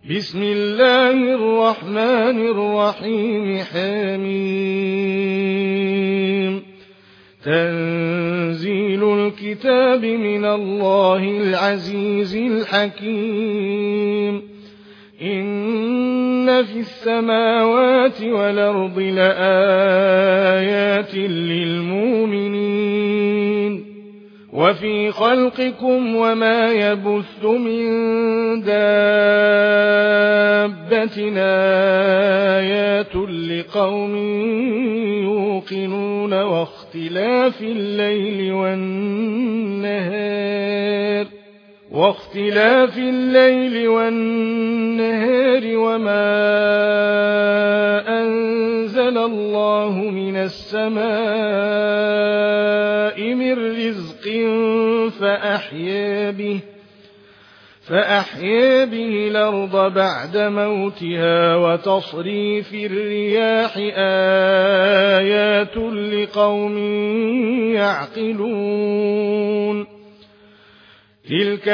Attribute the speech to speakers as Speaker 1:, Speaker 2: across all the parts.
Speaker 1: بسم الله الرحمن الرحيم. حميم. تنزيل الكتاب من الله العزيز الحكيم. إن في السماوات والأرض لآيات للمؤمنين وفي خلقكم وما يبث من دابة آيات لقوم يوقنون واختلاف الليل والنهار وما أنزل الله من السماء من رزق فأحيا به الأرض بعد موتها وتصريف الرياح آيات لقوم يعقلون. تلك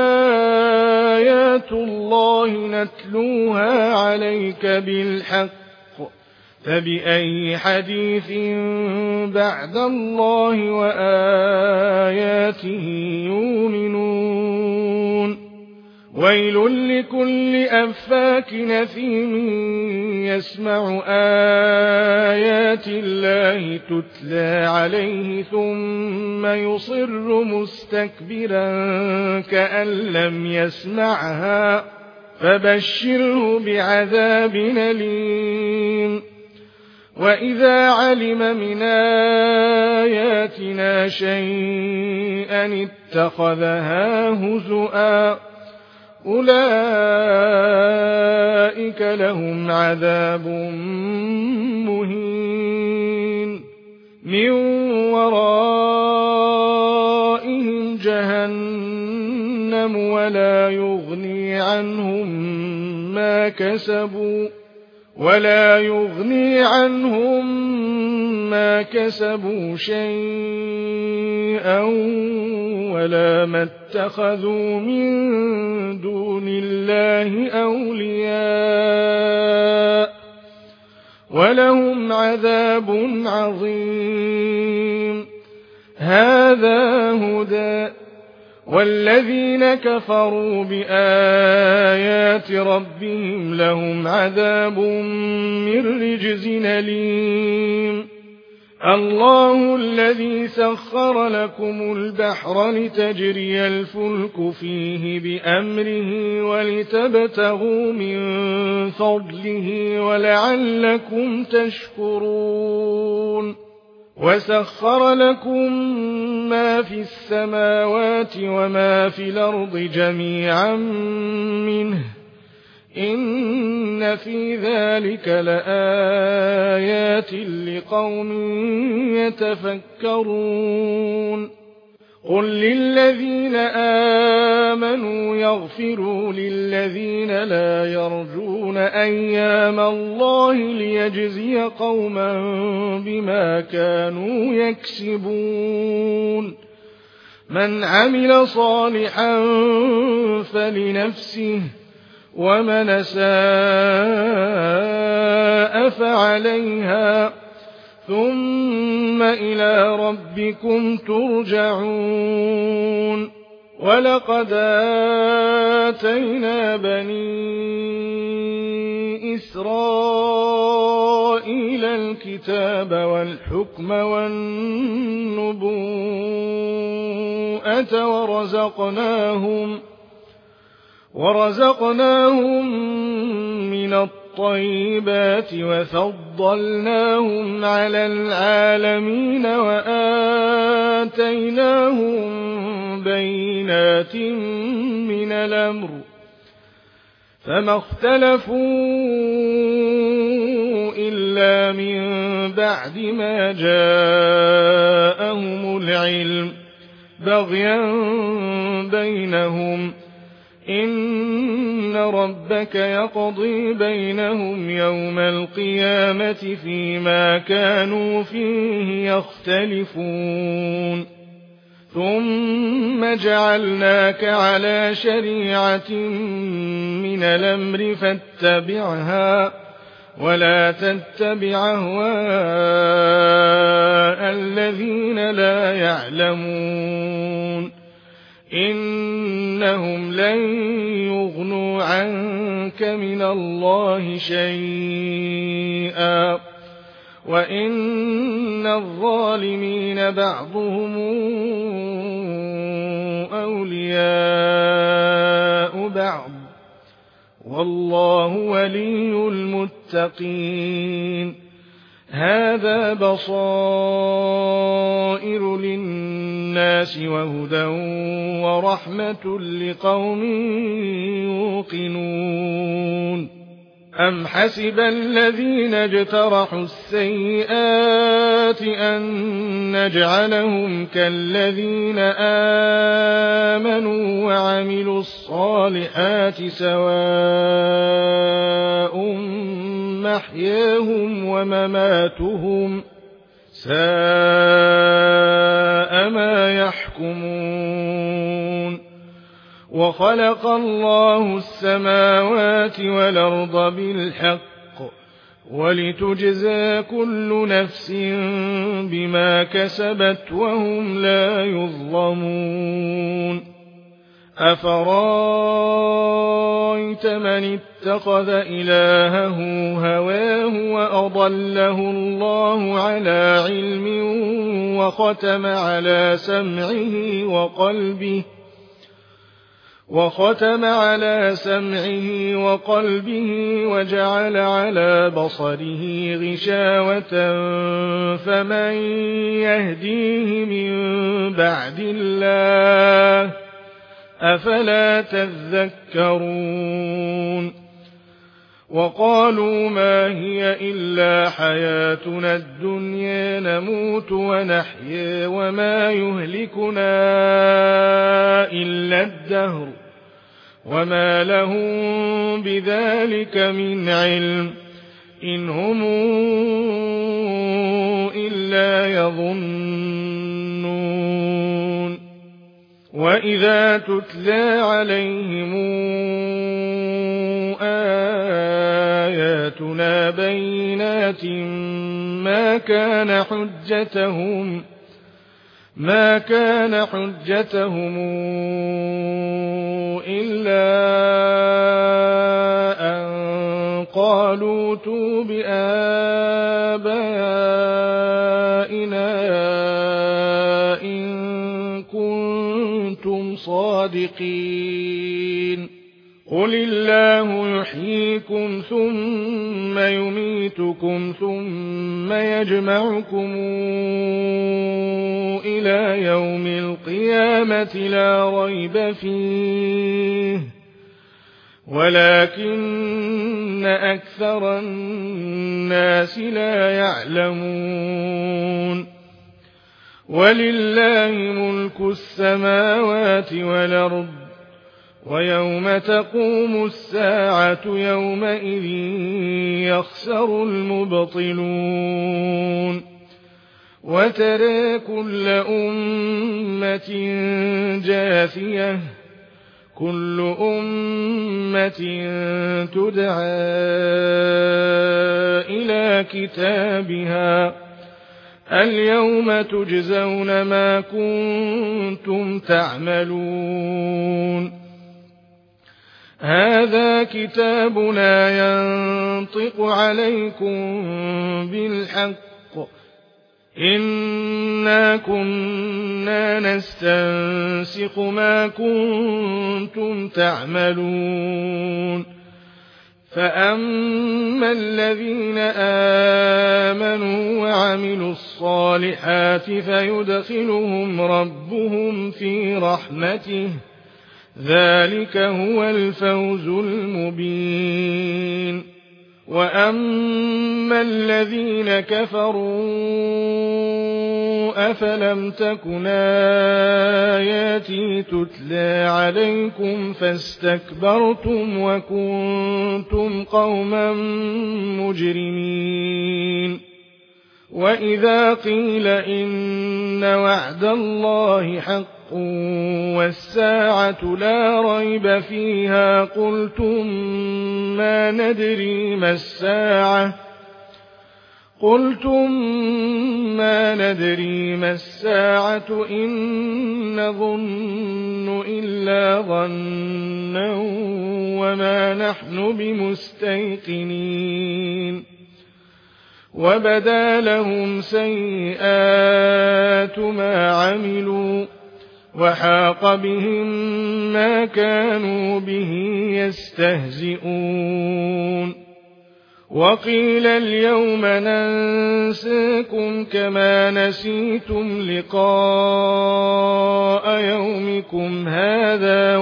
Speaker 1: آيات الله نتلوها عليك بالحق فبأي حديث بعد الله وآياته يؤمنون. ويل لكل أفاك أثيم يسمع آيات الله تتلى عليه ثم يصر مستكبرا كأن لم يسمعها فبشره بعذاب أليم. وإذا علم من آياتنا شيئا اتخذها هزؤا أولئك لهم عذاب مهين من ورائهم جهنم ولا يغني عنهم ما كسبوا شيئا ولا ما اتخذوا من دون الله أولياء ولهم عذاب عظيم. هذا هدى والذين كفروا بآيات ربهم لهم عذاب من رجز أليم. الله الذي سخر لكم البحر لتجري الفلك فيه بأمره ولتبتغوا من فضله ولعلكم تشكرون. وسخر لكم ما في السماوات وما في الأرض جميعا منه إن في ذلك لآيات لقوم يتفكرون. قل للذين آمنوا يغفروا للذين لا يرجون أيام الله ليجزي قوما بما كانوا يكسبون. من عمل صالحا فلنفسه ومن أساء فعليها ثم إلى ربكم ترجعون. ولقد آتينا بني إسرائيل الكتاب والحكم والنبوءة ورزقناهم من الطيبات وفضلناهم على العالمين وآتيناهم بينات من الأمر فما اختلفوا إلا من بعد ما جاءهم العلم بغيا بينهم. إن ربك يقضي بينهم يوم القيامة فيما كانوا فيه يختلفون. ثم جعلناك على شريعة من الأمر فاتبعها ولا تتبع أهواء الذين لا يعلمون إنهم لن يغنوا عنك من الله شيئا وإن الظالمين بعضهم أولياء بعض والله ولي المتقين هذا بصائر للناس وهدى ورحمة لقوم يوقنون أم حسب الذين اجترحوا السيئات أن نجعلهم كالذين آمنوا وعملوا الصالحات سواء محياهم ومماتهم ساء ما يحكمون وخلق الله السماوات والأرض بالحق ولتجزى كل نفس بما كسبت وهم لا يظلمون أفرأيت من اتخذ إلهه هواه وأضله الله على علم وختم على سمعه وقلبه وجعل على بصره غشاوة فمن يهديه من بعد الله أفلا تذكرون وقالوا ما هي إلا حياتنا الدنيا نموت ونحيا وما يهلكنا إلا الدهر وما لهم بذلك من علم إن هم إلا يظنون وإذا تتلى عليهم آياتنا بينات ما كان حجتهم إلا أن قالوا ائتوا بآبائنا إن كنتم صادقين قل الله يحييكم ثم يميتكم ثم يجمعكم إلى يوم القيامة لا ريب فيه ولكن أكثر الناس لا يعلمون ولله ملك السماوات والأرض ويوم تقوم الساعة يومئذ يخسر المبطلون وترى كل أمة جاثية كل أمة تدعى إلى كتابها اليوم تجزون ما كنتم تعملون هذا كتابنا ينطق عليكم بالحق إنا كنا نستنسخ ما كنتم تعملون فأما الذين آمنوا وعملوا الصالحات فيدخلهم ربهم في رحمته ذلك هو الفوز المبين وأما الذين كفروا أفلم تكن آياتي تتلى عليكم فاستكبرتم وكنتم قوما مجرمين وإذا قيل إن وعد الله حق والساعة لا ريب فيها قلتم ما ندري ما الساعة إن نظن إلا ظنا وما نحن بمستيقنين وبدا لهم سيئات ما عملوا وحاق بهم ما كانوا به يستهزئون وقيل اليوم ننساكم كما نسيتم لقاء يومكم هذا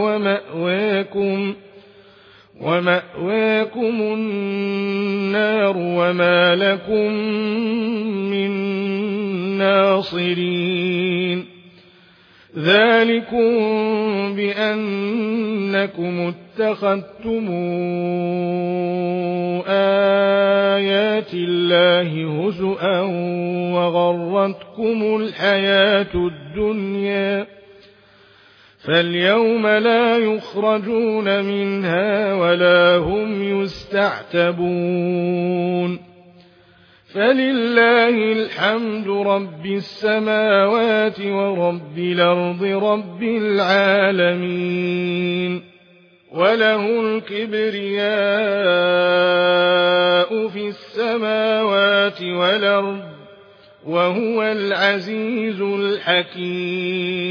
Speaker 1: ومأواكم النار وما لكم من ناصرين ذلكم بأنكم اتخذتم آيات الله هزؤا وغرتكم الحياة الدنيا فاليوم لا يخرجون منها ولا هم يستعتبون فلله الحمد رب السماوات ورب الأرض رب العالمين وله الكبرياء في السماوات والأرض وهو العزيز الحكيم